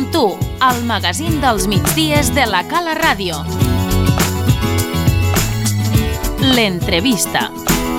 Som tu, el magazín dels migdies de la Cala Ràdio. L'entrevista.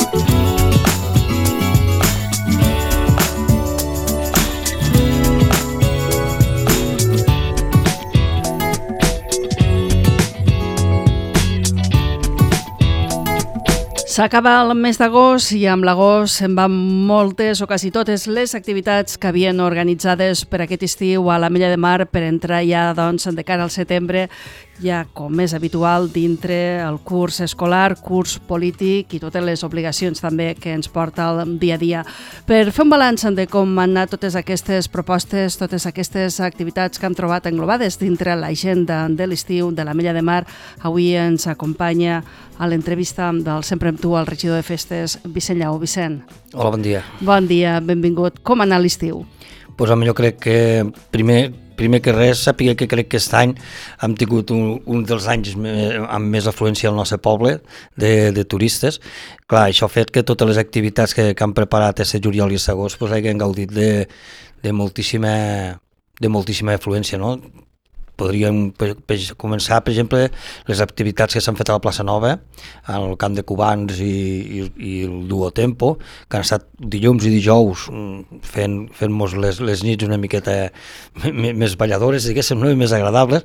S'acaba el mes d'agost i amb l'agost se'n van moltes o quasi totes les activitats que havien organitzades per aquest estiu a l'Ametlla de Mar per entrar ja doncs, de cara al setembre, ja com és habitual dintre el curs escolar, curs polític i totes les obligacions també que ens porta el dia a dia. Per fer un balanç de com han anat totes aquestes propostes, totes aquestes activitats que hem trobat englobades dintre l'agenda de l'estiu de l'Ametlla de Mar, avui ens acompanya a l'entrevista del Sempre amb tu el regidor de festes, Vicent Lleó. Vicent. Hola, bon dia. Bon dia, benvingut. Com ha anat l'estiu? Pues home, jo crec que primer que res sàpiga que crec que aquest any hem tingut un dels anys amb més afluència al nostre poble de turistes. Clar, això ha fet que totes les activitats que han preparat a juliol i agost pues, hagin gaudit de moltíssima afluència, no? Podríem començar, per exemple, les activitats que s'han fet a la plaça Nova, al camp de Cubans i el Duo Tempo, que han estat dilluns i dijous fent-nos les nits una miqueta més balladores, diguéssim, no? I més agradables.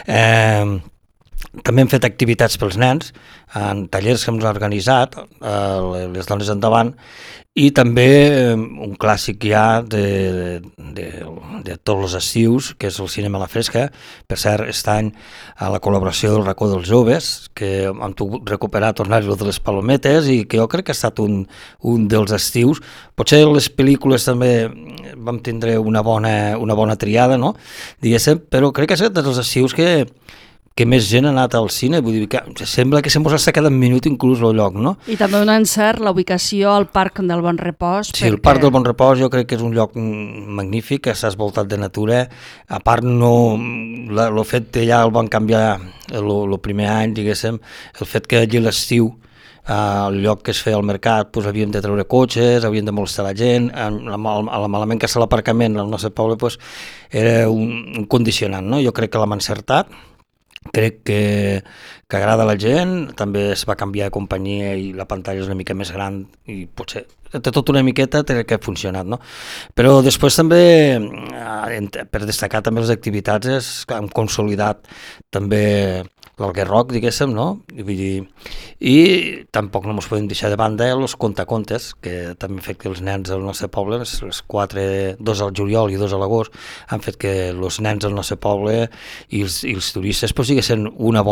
També hem fet activitats pels nens, en tallers que hem organitzat, les dones endavant, i també un clàssic ja de tots els estius, que és el cinema a la fresca. Per cert, aquest any a la col·laboració del racó dels joves, que hem pogut recuperar, tornar-hi de les palometes, i que jo crec que ha estat un dels estius. Potser les pel·lícules també vam tindre una bona triada, no? Diguéssim, però crec que ha estat dels estius que més gent ha anat al cine, vull dir que sembla que se'm ha quedat un minut inclús el lloc, no? I també un encert la ubicació al Parc del Bon Repòs. Sí, el Parc del Bon Repòs jo crec que és un lloc magnífic, que està envoltat de natura. A part, el fet que ja el van canviar el primer any, diguéssim, el fet que allí l'estiu al lloc que es feia al mercat doncs, havíem de treure cotxes, havíem de molestar la gent, malament que és l'aparcament al nostre poble doncs, era un condicionant, no? Jo crec que l'hem encertat. Crec que agrada a la gent, també es va canviar de companyia i la pantalla és una mica més gran i potser de tot una miqueta té que ha funcionat, no? Però després també, per destacar també les activitats, hem consolidat també l'Alguer Rock, diguéssim, no? I tampoc no ens podem deixar de banda els contacontes, que també han fet que els nens del nostre poble, els 4, 2 al juliol i 2 a l'agost, han fet que els nens del nostre poble i els turistes pues, siguessin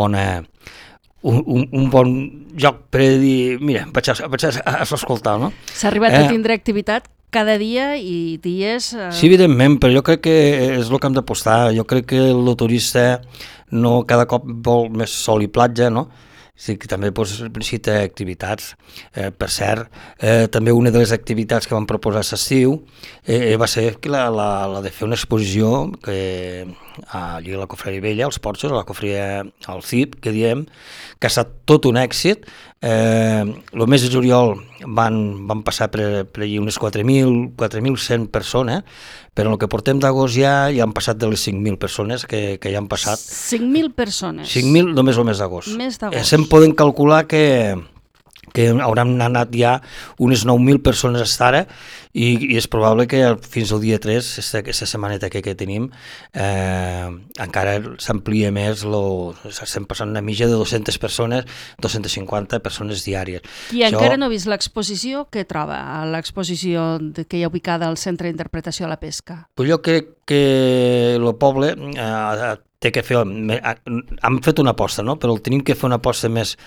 un bon lloc per dir, mira, vaig a escoltar, no? S'ha arribat a tindre activitat cada dia i dies... Sí, evidentment, però jo crec que és el que hem d'apostar. Jo crec que el turista cada cop vol més sol i platja, no? Sí, que també necessita activitats. Per cert, també una de les activitats que vam proposar a l'estiu va ser la de fer una exposició allí a la Cofreria Vella, als Porxos, a la Cofreria al CIP, que diem, que ha estat tot un èxit. El mes de juliol van passar per allí unes 4.100 persones, però en el que portem d'agost ja han passat de les 5.000 persones que ja han passat. 5.000 persones? 5.000 només el mes d'agost. Mes d'agost. Se'n poden calcular que hauran anat ja unes 9.000 persones a ara i és probable que fins al dia 3, aquesta setmaneta que tenim, encara s'amplia més, estem passant una mitja de 200 persones, 250 persones diàries. I encara no he vist l'exposició, què troba l'exposició que hi ha ubicada al Centre d'Interpretació de la Pesca? Pues jo crec que el poble té que fer... Hem fet una aposta, no? Però tenim que fer una aposta més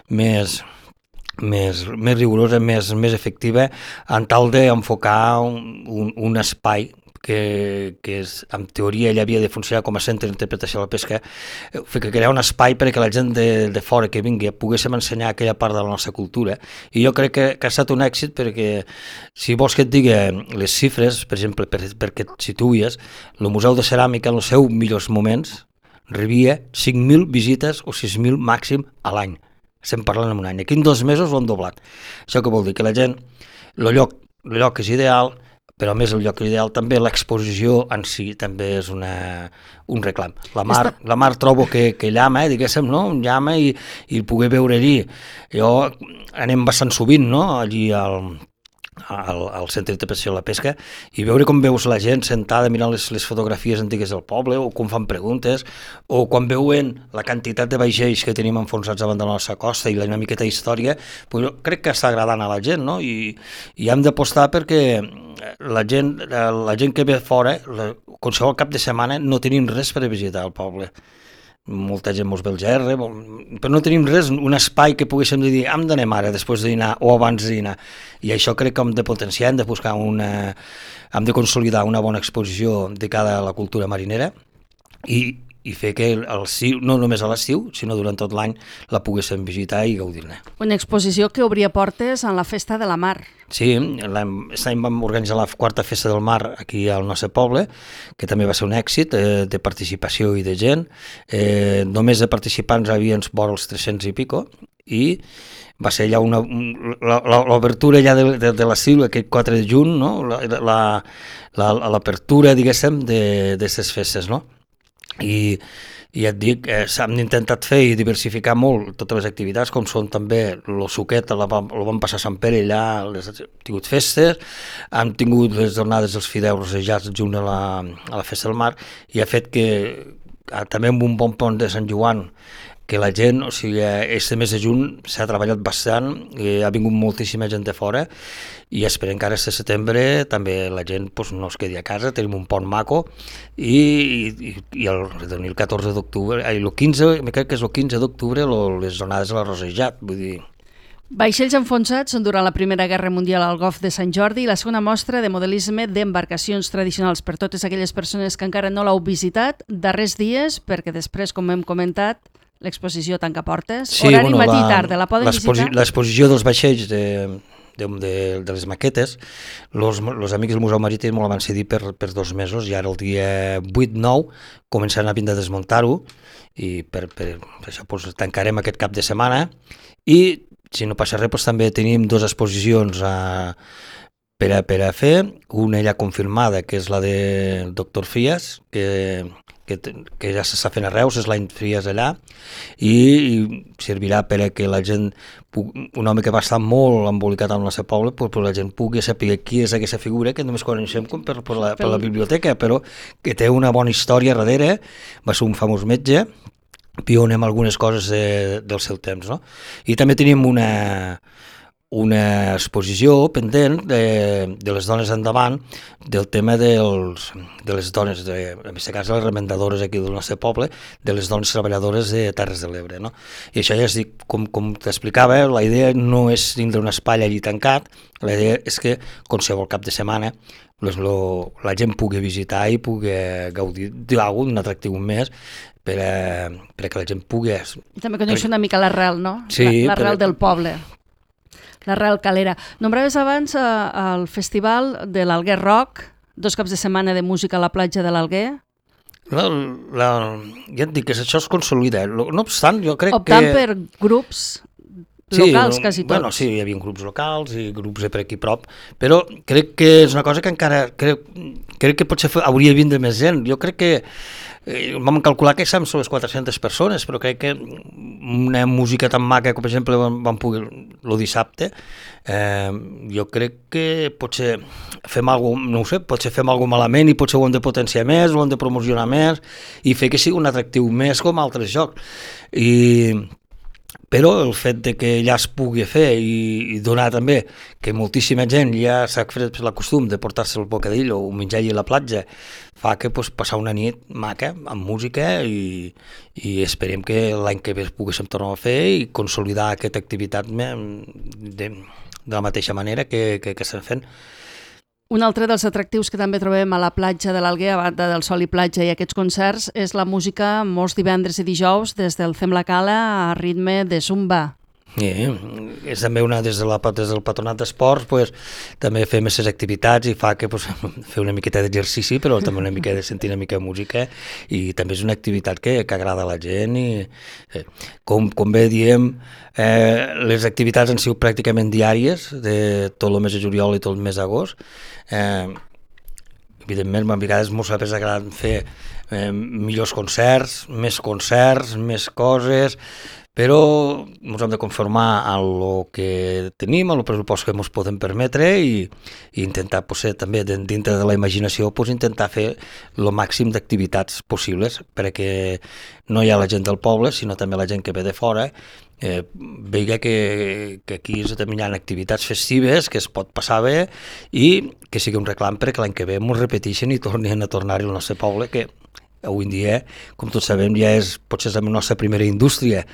rigorosa, més efectiva, en tal d'enfocar un espai que en teoria ell havia de funcionar com a centre d'interpretació de la pesca, que crear un espai perquè la gent de fora que vingui poguéssim ensenyar aquella part de la nostra cultura. I jo crec que ha estat un èxit perquè, si vols que et digui les xifres, per exemple, perquè et situïes, el Museu de Ceràmica en els seus millors moments rebia 5.000 visites o 6.000 màxim a l'any. Estem parlant en un any. Aquí en 2 mesos ho han doblat. Això què vol dir? Que la gent, el lloc és ideal, però a més el lloc ideal també, l'exposició en si també és un reclam. La mar trobo que llama, diguéssim, no? Llama i poder veure allí. Jo anem bastant sovint, no? Allí al centre d'interpretació de la pesca i veure com veus la gent sentada mirant les fotografies antigues del poble o com fan preguntes o quan veuen la quantitat de vaixells que tenim enfonsats davant de la nostra costa i una miqueta d'història, pues jo crec que està agradant a la gent, no? I hem d'apostar perquè la gent que ve fora, qualsevol cap de setmana no tenim res per a visitar el poble. Molta gent mos ve el gerre, però no tenim res, un espai que poguéssim dir hem d'anem ara, després de dinar o abans de dinar. I això crec que hem de potenciar, hem de buscar hem de consolidar una bona exposició dedicada a la cultura marinera i fer que no només a l'estiu, sinó durant tot l'any la poguéssim visitar i gaudir-ne. Una exposició que obria portes en la Festa de la Mar. Sí, aquest any vam organitzar la 4a Festa del Mar aquí al nostre poble, que també va ser un èxit de participació i de gent. Només de participants hi havia vora els 300 i pico, i va ser ja l'obertura ja de l'estiu, aquest 4 de juny, no? L'apertura, diguéssim, d'aquestes festes, no? I ja et dic, s'han intentat fer i diversificar molt totes les activitats, com són també el suquet, el vam passar a Sant Pere, allà hem tingut festes, hem tingut les jornades dels fideus rosejats junt a la Festa del Mar, i ha fet que també amb un bon pont de Sant Joan, que la gent, o sigui, este mes de juny s'ha treballat bastant, ha vingut moltíssima gent de fora i esperem que ara este setembre també la gent no es quedi a casa, tenim un pont maco i el 14 d'octubre, el 15, crec que és el 15 d'octubre les jornades de la Rosejat, vull dir... Vaixells enfonsats durant la Primera Guerra Mundial al Golf de Sant Jordi i la segona mostra de modelisme d'embarcacions tradicionals per totes aquelles persones que encara no l'heu visitat, darrers dies, perquè després, com hem comentat, l'exposició tanca portes, sí, horari matí i tarda, la poden visitar? L'exposició dels vaixells de les maquetes, els amics del Museu Marítim m'ho van cedir per 2 mesos i ara el dia 8-9 començaran a vindre a desmuntar-ho i per això tancarem aquest cap de setmana i si no passa res també tenim 2 exposicions per a fer, una ja confirmada que és la de Dr. Fies, que ja s'està fent a Reus, és l'any Fies allà, i servirà per a que la gent, un home que va estar molt embolicat amb el nostre poble, però la gent pugui saber qui és aquesta figura, que només coneixem per la biblioteca, però que té una bona història darrere, va ser un famós metge, pioner amb algunes coses del seu temps, no? I també tenim una exposició pendent de les dones endavant, del tema de les dones, en aquest cas les remendadores aquí del nostre poble, de les dones treballadores de Terres de l'Ebre, no? I això ja es dic, com t'explicava, la idea no és tindre un espai allí tancat, la idea és que qualsevol cap de setmana la gent pugui visitar i pugui gaudir d'un atractiu més per a que la gent pugui... I també conèixer una mica l'arrel, no? Sí. L'arrel del poble. L'arrel calera. Nombraves abans el festival de l'Alguer Rock, 2 caps de setmana de música a la platja de l'Alguer. Ja et dic que això es consolida. No obstant, jo crec Optant per grups locals, quasi tots. Bueno, sí, hi havia grups locals i grups de per aquí prop, però crec que és una cosa que encara... Crec que potser hauria de vindre més gent. Jo crec que vam calcular que som les 400 persones, però crec que una música tan maca com per exemple vam poder el dissabte, jo crec que potser fem alguna cosa, no ho sé, potser fem alguna cosa malament i potser ho hem de potenciar més, ho hem de promocionar més i fer que sigui un atractiu més com altres jocs. Però el fet de que ja es pugui fer i donar també que moltíssima gent ja s'ha fet la costum de portar-se el bocadillo o menjar allà a la platja fa que passar una nit maca amb música i esperem que l'any que ve poguéssim tornar a fer i consolidar aquesta activitat de la mateixa manera que estem fent. Un altre dels atractius que també trobem a la platja de l'Alguer, a banda del sol i platja i aquests concerts, és la música molts divendres i dijous des del Fem la Cala a ritme de zumba. És també des del Patronat d'Esports, també fem aquestes activitats i fa que fer una miqueta d'exercici, però també una mica de sentir una mica de música i també és una activitat que agrada a la gent i com bé diem, les activitats han sigut pràcticament diàries de tot el mes de juliol i tot el mes d'agost. evidentment, a vegades ens hauria agradat fer millors concerts, més coses, però ens hem de conformar a el que tenim, al pressupost que ens podem permetre i intentar, també dintre de la imaginació, intentar fer el màxim d'activitats possibles perquè no hi ha la gent del poble, sinó també la gent que ve de fora, veia que aquí també hi ha activitats festives que es pot passar bé i que sigui un reclam perquè l'any que ve ens repeteixen i tornin a tornar al nostre poble, que avui en dia, com tots sabem, ja és potser la nostra primera indústria,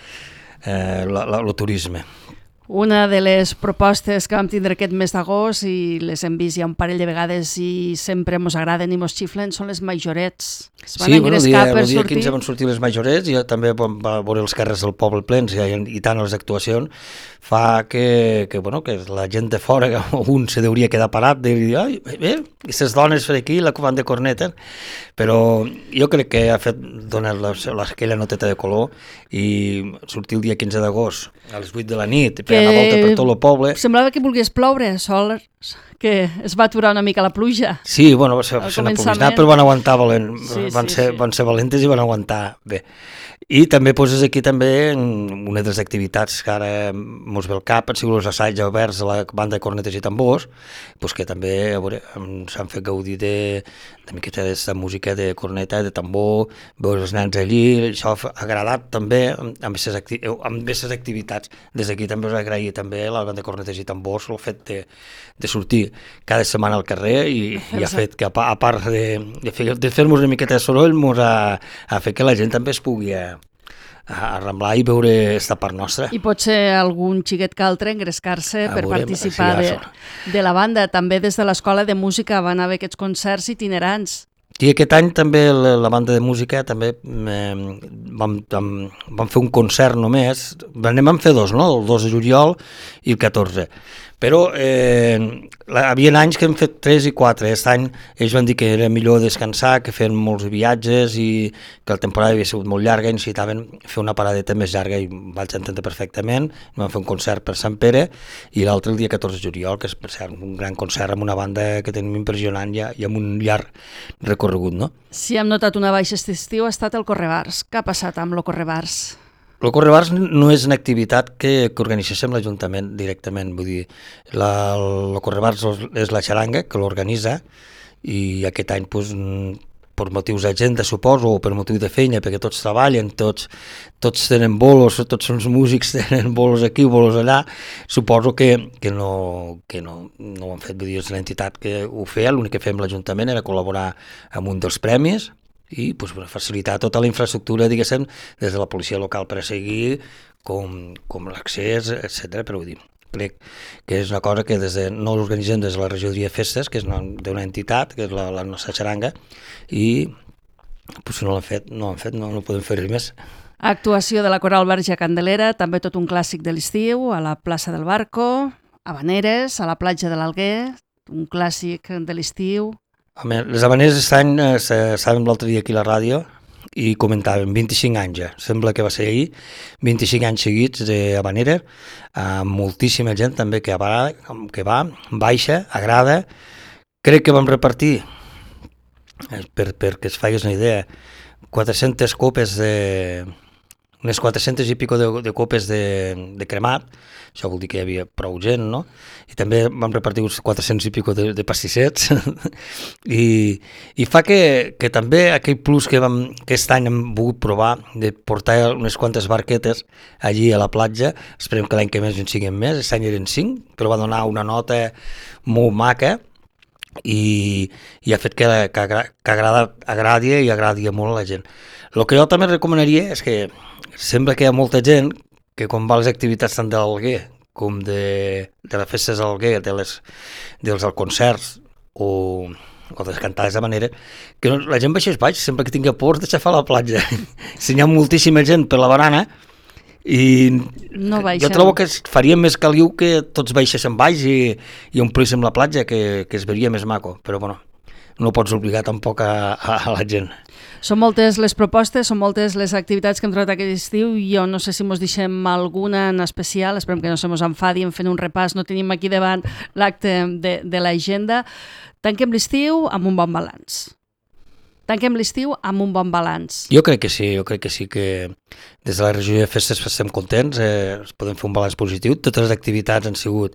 el turisme. Una de les propostes que vam tindre aquest mes d'agost, i les hem vist ja un parell de vegades i sempre ens agraden i ens xiflen, són les majorets. Es van engrescar per sortir. El dia 15 van sortir les majorets i també va veure els carrers del poble plens i tant les actuacions, fa que la gent de fora, un se hauria quedar parat i dir, ai, bé, aquestes dones per aquí, la banda de cornetes, però jo crec que ha fet donar aquella noteta de color i sortir el dia 15 d'agost a les 8 de la nit, per anar a volta per tot el poble. Semblava que volgués ploure, sol, que es va aturar una mica la pluja. Sí, bueno, va ser una pluja, però van aguantar van ser valentes i van aguantar bé. I també poses aquí també una de les activitats que ara mos ve al cap, han sigut els assaigs oberts de la banda de cornetes i tambors, que també s'han fet gaudir de miqueta de música de corneta, de tambor, veure els nens allí, això ha agradat també amb aquestes activitats. Des d'aquí també us agraïa també a la banda de cornetes i tambors el fet de sortir cada setmana al carrer i ha fet que, a part de fer-nos una miqueta de soroll, ha fet que la gent també es pugui arramblar i veure esta part nostra. I potser algun xiquet que altre engrescar-se per participar de la banda. També des de l'Escola de Música van haver aquests concerts itinerants. I aquest any també la banda de música també vam fer un concert només, vam fer dos, no? El 2 de juliol i el 14. Però hi havia anys que hem fet 3 i 4. Aquest any ells van dir que era millor descansar, que feien molts viatges i que la temporada havia sigut molt llarga i necessitaven fer una paradeta més llarga i vaig entendre perfectament. Vam fer un concert per Sant Pere i l'altre el dia 14 de juliol, que és per cert un gran concert amb una banda que tenim impressionant i amb un llarg recorregut, no? Si hem notat una baixa aquest estiu ha estat el Correbars. Què ha passat amb el Correbars? El Correbars no és una activitat que organitzem l'Ajuntament directament, vull dir, el Correbars és la xaranga que l'organitza i aquest any, per motius d'agenda, suposo, o per motiu de feina, perquè tots treballen, tots tenen bolos, tots els músics tenen bolos aquí, bolos allà, suposo que no ho han fet, vull dir, és l'entitat que ho feia, l'únic que fem l'Ajuntament era col·laborar amb un dels premis, i facilitar tota la infraestructura, diguéssim, des de la policia local per a seguir, com l'accés, etc. Però vull dir, crec que és una cosa que no l'organitzem des de la regidoria de festes, que és d'una entitat, que és la nostra xaranga, i si no l'han fet, no podem fer res més. Actuació de la Coral Verge Candelera, també tot un clàssic de l'estiu, a la plaça del Barco, a Habaneres, a la platja de l'Alguer, un clàssic de l'estiu. Les Habaneres aquest any, estàvem l'altre dia aquí a la ràdio i comentàvem 25 anys ja, sembla que va ser ahir, 25 anys seguits d'Habaneres, amb moltíssima gent també que va, baixa, agrada. Crec que vam repartir, perquè es facis una idea, 400 copes unes 400 i pico de copes de cremat, això vol dir que hi havia prou gent, no? I també vam repartir uns 400 i pico de pastissets i fa que també aquell plus que aquest any hem volgut provar de portar unes quantes barquetes allí a la platja, esperem que l'any que més en siguin més, aquest any eren 5, però va donar una nota molt maca i ha fet que agradi i agradi molt a la gent. El que jo també recomanaria és que sembla que hi ha molta gent que quan va a les activitats tant de l'Alguer com de les festes de l'Alguer, dels concerts o de les cantades de manera, que la gent baixés baix, sempre que tingui por de xafar la platja. Si hi ha moltíssima gent per la barana i jo trobo que faria més caliu que tots baixéssim baix i omplíssim la platja, que es veuria més maco, però bueno, no pots obligar tampoc a la gent. Són moltes les propostes, són moltes les activitats que hem trobat aquest estiu. Jo no sé si mos deixem alguna en especial, esperem que no se mos enfadin fent un repàs, no tenim aquí davant l'acte de l'agenda. Tanquem l'estiu amb un bon balanç. Tanquem l'estiu amb un bon balanç. Jo crec que sí que des de la regió de festes estem contents, podem fer un balanç positiu. Totes les activitats han sigut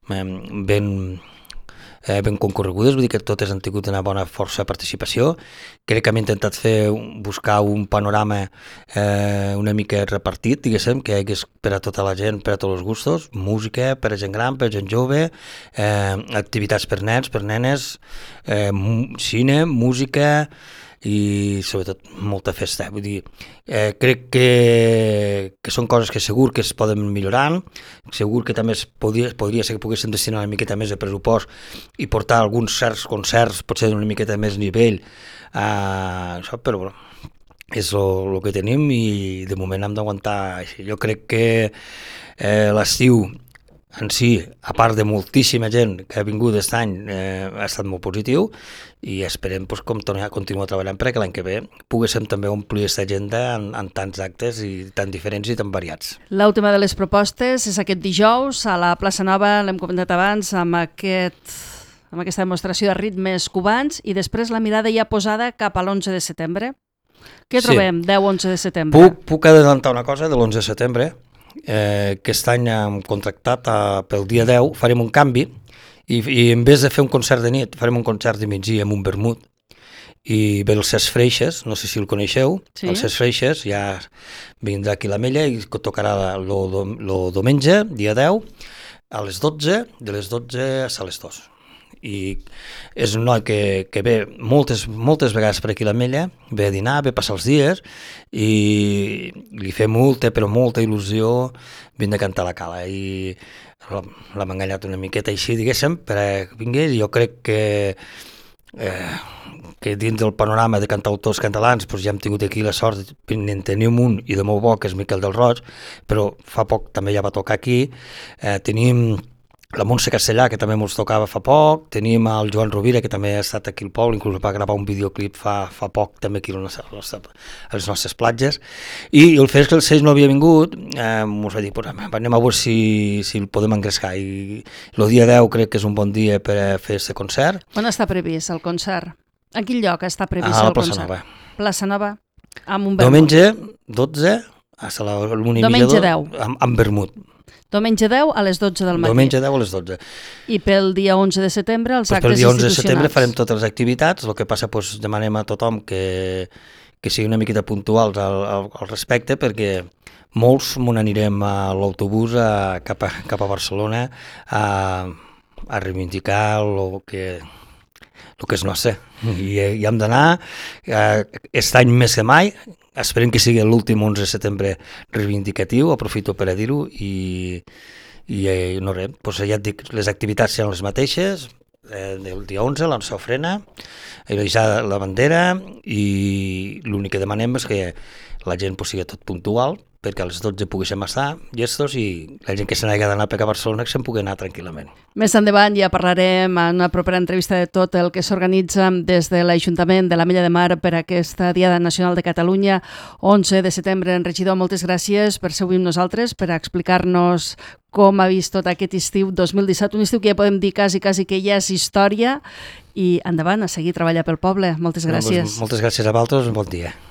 ben concorregudes, vull dir que totes han tingut una bona força de participació. Crec que hem intentat buscar un panorama una mica repartit, diguéssim, que hi hagués per a tota la gent, per a tots els gustos, música per a gent gran, per a gent jove, activitats per nens, per nenes, cine, música i sobretot molta festa. Vull dir, crec que són coses que segur que es poden millorar, segur que també podria ser que poguéssim destinar una miqueta més de pressupost i portar alguns certs concerts, potser d'una miqueta més nivell, això, però bueno, és el que tenim i de moment hem d'aguantar així. Jo crec que l'estiu en si, a part de moltíssima gent que ha vingut aquest any, ha estat molt positiu i esperem continuar treballant perquè l'any que ve poguéssim també omplir aquesta agenda en tants actes i tan diferents i tan variats. L'última de les propostes és aquest dijous a la Plaça Nova, l'hem comentat abans, amb aquesta demostració de ritmes cubans i després la mirada ja posada cap a l'11 de setembre. Què trobem 10-11 de setembre? Puc adelantar una cosa de l'11 de setembre. Aquest any hem contractat pel dia 10, farem un canvi i en vez de fer un concert de nit farem un concert de migdia amb un vermut i ve el Cesc Freixes, no sé si el coneixeu, sí. El Cesc Freixes ja vindrà aquí a l'Ametlla i tocarà el diumenge, dia 10, a les 12, de les 12 a les 2. I és un noi que ve moltes vegades per aquí a l'Ametlla, ve a dinar, ve a passar els dies i li fa molta il·lusió vindre a cantar a la Cala i l'hem enganyat una miqueta així, diguéssim, perquè vingués. Jo crec que dins del panorama de cantautors catalans doncs ja hem tingut aquí la sort de tenir un i de molt bo, que és Miquel del Roig, però fa poc també ja va tocar aquí. Tenim la Montse Castellà, que també ens tocava fa poc, tenim el Joan Rovira, que també ha estat aquí al poble, inclús va gravar un videoclip fa poc també aquí a les nostres platges, i el fet que el Seix no havia vingut, ens va dir, anem a veure si el podem engrescar, i el dia 10 crec que és un bon dia per a fer aquest concert. On està previst el concert? En quin lloc està previst el concert? A la Plaça Nova. Plaça Nova, amb un vermut. Diumenge 12, Diumenge 10. Amb vermut. Diumenge 10 a les 12 del matí. Diumenge 10 a les 12. I pel dia 11 de setembre els actes institucionals. Pel dia 11 de setembre farem totes les activitats, el que passa demanem a tothom que sigui una miqueta puntuals al respecte, perquè molts m'ho anirem a l'autobús cap a Barcelona a reivindicar el que és nostre. I hem d'anar, aquest any més que mai, esperem que sigui l'últim 11 de setembre reivindicatiu, aprofito per a dir-ho, i no res, doncs ja et dic, les activitats seran les mateixes, del dia 11, la nostra ofrena, la bandera, i l'únic que demanem és que la gent sigui tot puntual, perquè a les 12 poguéssim estar llestos i la gent que se n'hagi d'anar a Barcelona que se'n pugui anar tranquil·lament. Més endavant ja parlarem en una propera entrevista de tot el que s'organitza des de l'Ajuntament de l'Ametlla de Mar per aquesta Diada Nacional de Catalunya, 11 de setembre. Regidor, moltes gràcies per ser avui amb nosaltres, per explicar-nos com ha vist tot aquest estiu 2017, un estiu que ja podem dir quasi que ja és història, i endavant a seguir treballant pel poble. Moltes gràcies. Moltes gràcies a vosaltres, un bon dia.